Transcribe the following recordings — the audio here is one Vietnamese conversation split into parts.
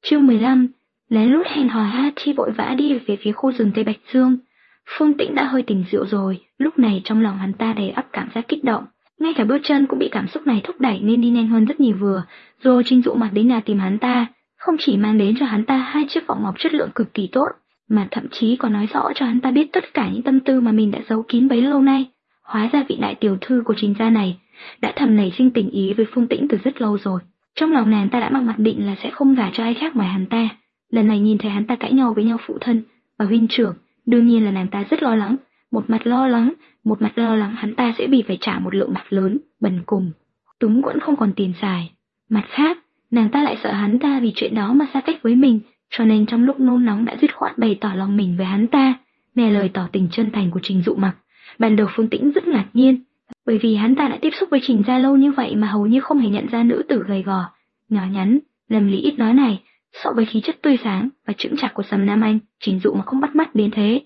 Chương 15, lén lút hẹn hò. Hachi vội vã đi về phía khu rừng Tây Bạch Dương. Phương Tĩnh đã hơi tỉnh rượu rồi, lúc này trong lòng hắn ta đầy ắp cảm giác kích động, ngay cả bước chân cũng bị cảm xúc này thúc đẩy nên đi nhanh hơn rất nhiều. Rồi Trình Dụ Mặc đến nhà tìm hắn ta, không chỉ mang đến cho hắn ta 2 chiếc vòng ngọc chất lượng cực kỳ tốt, mà thậm chí còn nói rõ cho hắn ta biết tất cả những tâm tư mà mình đã giấu kín bấy lâu nay. Hóa ra vị đại tiểu thư của Trình gia này đã thầm nảy sinh tình ý với Phương Tĩnh từ rất lâu rồi. Trong lòng nàng ta đã mặc mặc định là sẽ không gả cho ai khác ngoài hắn ta. Lần này nhìn thấy hắn ta cãi nhau với nhau phụ thân và huynh trưởng, đương nhiên là nàng ta rất lo lắng, một mặt lo lắng hắn ta sẽ bị phải trả một lượng bạc lớn, bần cùng, túng quẫn không còn tiền xài. Mặt khác, nàng ta lại sợ hắn ta vì chuyện đó mà xa cách với mình, cho nên trong lúc nôn nóng đã dứt khoát bày tỏ lòng mình với hắn ta. Nghe lời tỏ tình chân thành của Trình Dụ Mặc, ban đầu Phương Tĩnh rất ngạc nhiên, bởi vì hắn ta đã tiếp xúc với Trình gia lâu như vậy mà hầu như không hề nhận ra nữ tử gầy gò, nhỏ nhắn, lầm lĩ ít nói này, so với khí chất tươi sáng và chững chạc của Sầm Nam Anh, Trình Dụ mà không bắt mắt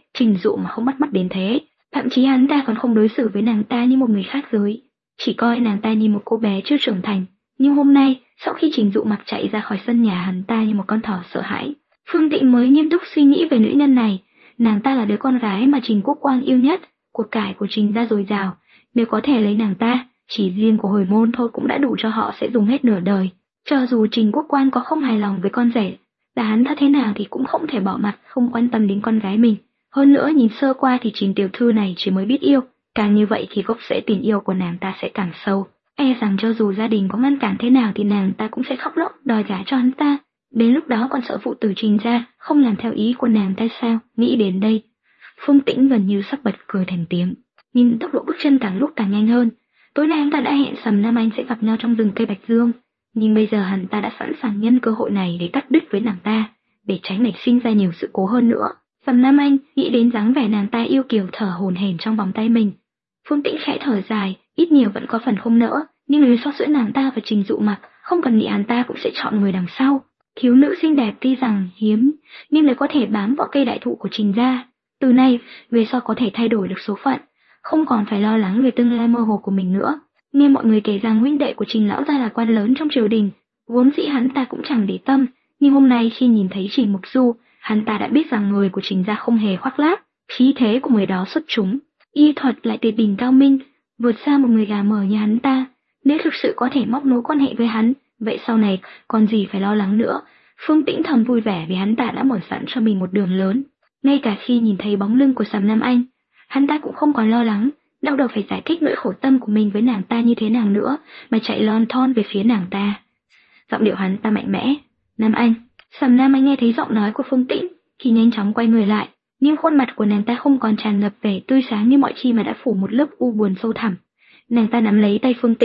đến thế. Thậm chí hắn ta còn không đối xử với nàng ta như một người khác giới, chỉ coi nàng ta như một cô bé chưa trưởng thành. Nhưng hôm nay, sau khi Trình Dụ Mặc chạy ra khỏi sân nhà hắn ta như một con thỏ sợ hãi, Phương Tĩnh mới nghiêm túc suy nghĩ về nữ nhân này. Nàng ta là đứa con gái mà Trình Quốc Quang yêu nhất, của cải của Trình gia dồi dào, nếu có thể lấy nàng ta, chỉ riêng của hồi môn thôi cũng đã đủ cho họ sẽ dùng hết nửa đời. Cho dù Trình Quốc Quan có không hài lòng với con rể, là hắn ta thế nào thì cũng không thể bỏ mặt không quan tâm đến con gái mình. Hơn nữa nhìn sơ qua thì Trình tiểu thư này chỉ mới biết yêu, càng như vậy thì gốc rễ tình yêu của nàng ta sẽ càng sâu. E rằng cho dù gia đình có ngăn cản thế nào thì nàng ta cũng sẽ khóc lóc đòi gả cho hắn ta. Đến lúc đó còn sợ phụ tử Trình gia không làm theo ý của nàng ta sao? Nghĩ đến đây, Phương Tĩnh gần như sắp bật cười thành tiếng. Nhưng tốc độ bước chân càng lúc càng nhanh hơn. Tối nay hắn ta đã hẹn Sầm Nam Anh sẽ gặp nhau trong rừng cây Bạch Dương, nhưng bây giờ hắn ta đã sẵn sàng nhân cơ hội này để cắt đứt với nàng ta, để tránh nảy sinh ra nhiều sự cố hơn nữa. Sầm Nam Anh nghĩ đến dáng vẻ nàng ta yêu kiều thở hổn hển trong vòng tay mình. Phương Tĩnh khẽ thở dài, ít nhiều vẫn có phần không nỡ, nhưng nếu so giữa nàng ta và Trình Dụ Mặc, không cần nghĩ hắn ta cũng sẽ chọn người đằng sau. Thiếu nữ xinh đẹp tuy rằng hiếm, nhưng nếu có thể bám vào cây đại thụ của Trình gia, từ nay về sau có thể thay đổi được số phận, không còn phải lo lắng về tương lai mơ hồ của mình nữa. Nghe mọi người kể rằng huynh đệ của Trình lão gia là quan lớn trong triều đình, vốn dĩ hắn ta cũng chẳng để tâm, nhưng hôm nay khi nhìn thấy Trình Mục Du, hắn ta đã biết rằng người của Trình gia không hề khoác lác, khí thế của người đó xuất chúng, y thuật lại tuyệt đỉnh cao minh, vượt xa một người gà mờ như hắn ta. Nếu thực sự có thể móc nối quan hệ với hắn, vậy sau này còn gì phải lo lắng nữa. Phương Tĩnh thầm vui vẻ vì hắn ta đã mở sẵn cho mình một đường lớn. Ngay cả khi nhìn thấy bóng lưng của Sầm Nam Anh, hắn ta cũng không còn lo lắng, đau đầu phải giải thích nỗi khổ tâm của mình với nàng ta như thế nào nữa, mà chạy lon thon về phía nàng ta. Giọng điệu hắn ta mạnh mẽ. Nam Anh. Sầm Nam Anh nghe thấy giọng nói của Phương Tĩnh thì nhanh chóng quay người lại, nhưng khuôn mặt của nàng ta không còn tràn ngập vẻ tươi sáng như mọi khi mà đã phủ một lớp u buồn sâu thẳm. Nàng ta nắm lấy tay Phương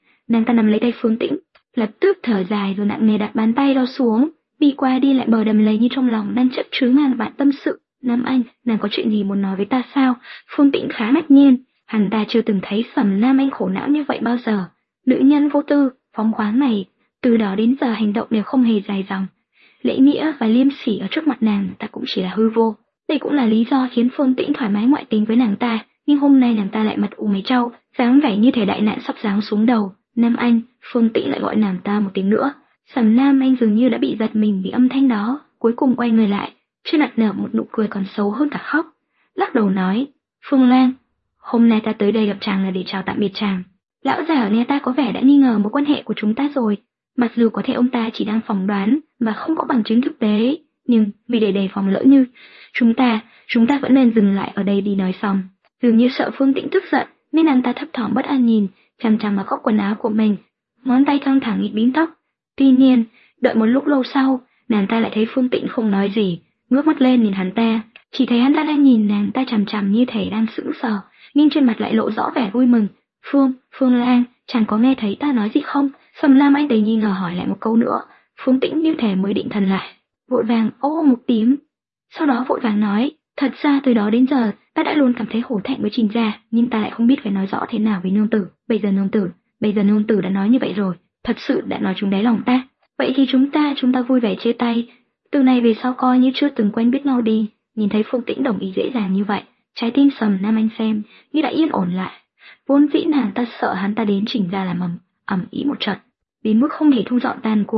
Tĩnh, lập tức thở dài rồi nặng nề đặt bàn tay đó xuống, đi qua đi lại bờ đầm lầy như trong lòng đang chất chứa ngàn vạn tâm sự. Nam Anh, nàng có chuyện gì muốn nói với ta sao? Phương Tĩnh khá ngạc nhiên, hắn ta chưa từng thấy Sầm Nam Anh khổ não như vậy bao giờ. Nữ nhân vô tư, phóng khoáng này, từ đó đến giờ hành động đều không hề dài dòng. Lễ nghĩa và liêm sỉ ở trước mặt nàng ta cũng chỉ là hư vô. Đây cũng là lý do khiến Phương Tĩnh thoải mái ngoại tình với nàng ta, nhưng hôm nay nàng ta lại mặt ủ mày trao, dáng vẻ như thể đại nạn sắp giáng xuống đầu. Nam Anh, Phương Tĩnh lại gọi nàng ta một tiếng nữa. Sầm Nam Anh dường như đã bị giật mình vì âm thanh đó, cuối cùng quay người lại, trên mặt nở một nụ cười còn xấu hơn cả khóc, lắc đầu nói: Phương Lan, hôm nay ta tới đây gặp chàng là để chào tạm biệt chàng. Lão già ở nhà ta có vẻ đã nghi ngờ mối quan hệ của chúng ta rồi, mặc dù có thể ông ta chỉ đang phỏng đoán và không có bằng chứng thực tế, nhưng vì để đề phòng lỡ như chúng ta vẫn nên dừng lại ở đây đi nói xong. Dường như sợ Phương Tĩnh tức giận nên nàng ta thấp thỏm bất an nhìn chằm chằm vào góc quần áo của mình, ngón tay căng thẳng nghịch bím tóc. Tuy nhiên, đợi một lúc lâu sau, nàng ta lại thấy Phương Tĩnh không nói gì, ngước mắt lên nhìn hắn ta, chỉ thấy hắn ta đang nhìn nàng ta chằm chằm như thể đang sững sờ, nhưng trên mặt lại lộ rõ vẻ vui mừng. Phương Lan, chàng có nghe thấy ta nói gì không? Sầm Lam Anh đầy nghi ngờ hỏi lại một câu nữa. Phương Tĩnh như thể mới định thần lại, vội vàng ô một tiếng, sau đó vội vàng nói: thật ra từ đó đến giờ ta đã luôn cảm thấy hổ thẹn với Trình gia, nhưng ta lại không biết phải nói rõ thế nào với nương tử. Bây giờ nương tử đã nói như vậy rồi, thật sự đã nói trúng đáy lòng ta. Vậy thì chúng ta vui vẻ chia tay, từ nay về sau coi như chưa từng quen biết nhau đi. Nhìn thấy Phương Tĩnh đồng ý dễ dàng như vậy, trái tim Sầm Nam Anh xem như đã yên ổn lại. Vốn dĩ nàng ta sợ hắn ta đến Trình gia làm ầm ĩ một trận, đến mức không thể thu dọn tàn cuộc,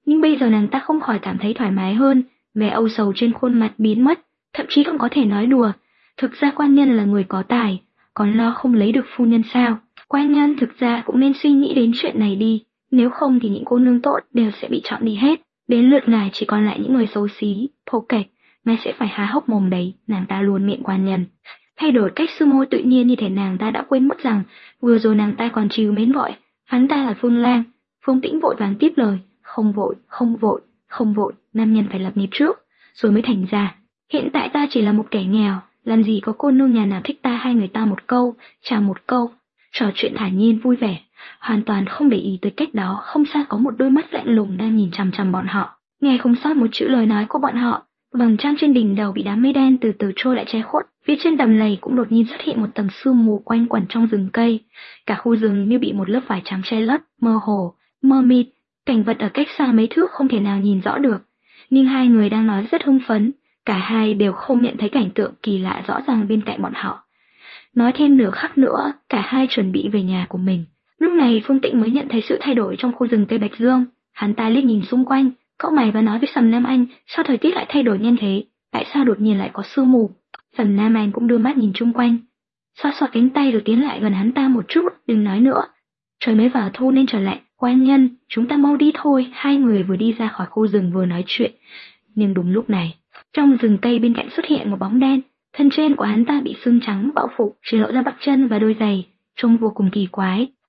Nhưng bây giờ nàng ta không khỏi cảm thấy thoải mái hơn, vẻ âu sầu trên khuôn mặt biến mất, thậm chí còn có thể nói đùa. Thực ra quan nhân là người có tài, còn lo không lấy được phu nhân sao? Quan nhân thực ra cũng nên suy nghĩ đến chuyện này đi, nếu không thì những cô nương tốt đều sẽ bị chọn đi hết. Đến lượt ngài chỉ còn lại những người xấu xí, thô kệch, ngài sẽ phải há hốc mồm đấy, nàng ta luôn miệng quan nhân. Thay đổi cách xưng hô tự nhiên như thể nàng ta đã quên mất rằng, vừa rồi nàng ta còn trìu mến gọi, hắn ta là Phương Lang. Phương Tĩnh vội vàng tiếp lời, không vội, không vội, không vội, nam nhân phải lập nghiệp trước, rồi mới thành ra. Hiện tại ta chỉ là một kẻ nghèo, làm gì có cô nương nhà nào thích ta hay người ta một câu, chào một câu, trò chuyện thản nhiên vui vẻ, hoàn toàn không để ý tới cách đó, không xa có một đôi mắt lạnh lùng đang nhìn chằm chằm bọn họ, nghe không sót một chữ lời nói của bọn họ. Vầng trăng trên đỉnh đầu bị đám mây đen từ từ trôi lại che khuất, phía trên đầm lầy cũng đột nhiên xuất hiện một tầng sương mù quanh quẩn trong rừng cây, cả khu rừng như bị một lớp vải trắng che lấp, mơ hồ, mơ mịt, cảnh vật ở cách xa mấy thước không thể nào nhìn rõ được. Nhưng hai người đang nói rất hưng phấn, cả hai đều không nhận thấy cảnh tượng kỳ lạ rõ ràng bên cạnh bọn họ. Nói thêm nửa khắc nữa, cả hai chuẩn bị về nhà của mình. Lúc này Phương Tĩnh mới nhận thấy sự thay đổi trong khu rừng Tây Bạch Dương. Hắn ta liếc nhìn xung quanh, cau mày và nói với Sầm Nam Anh, sao thời tiết lại thay đổi nhanh thế? Tại sao đột nhiên lại có sương mù? Sầm Nam Anh cũng đưa mắt nhìn chung quanh, xoa xoa cánh tay rồi tiến lại gần hắn ta một chút, đừng nói nữa. Trời mới vào thu nên trở lạnh, quan nhân, chúng ta mau đi thôi. Hai người vừa đi ra khỏi khu rừng vừa nói chuyện. Nhưng đúng lúc này, trong rừng cây bên cạnh xuất hiện một bóng đen, thân trên của hắn ta bị sưng trắng bão phục, chỉ lộ ra bắp chân và đôi giày, trông vô cùng kỳ quái.